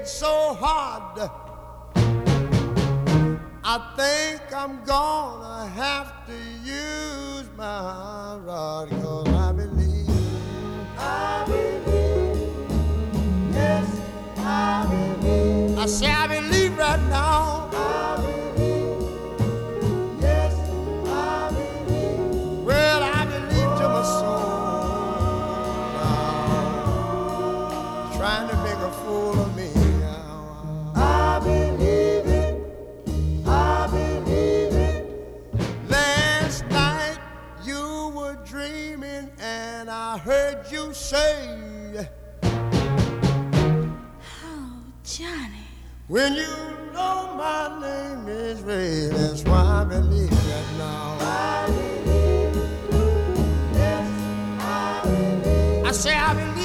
so hard. I think I'm gonna have to use my rod, 'cause I believe, yes, I believe. I say I believe right now. I believe, yes, I believe. Well, I believe to my soul now, trying to make a fool of me now. I believe it. I believe it. Last night you were dreaming and I heard you say, "Oh, Johnny." when you know my name is Ray, that's why I believe that now. I believe, yes, I believe. I say I believe.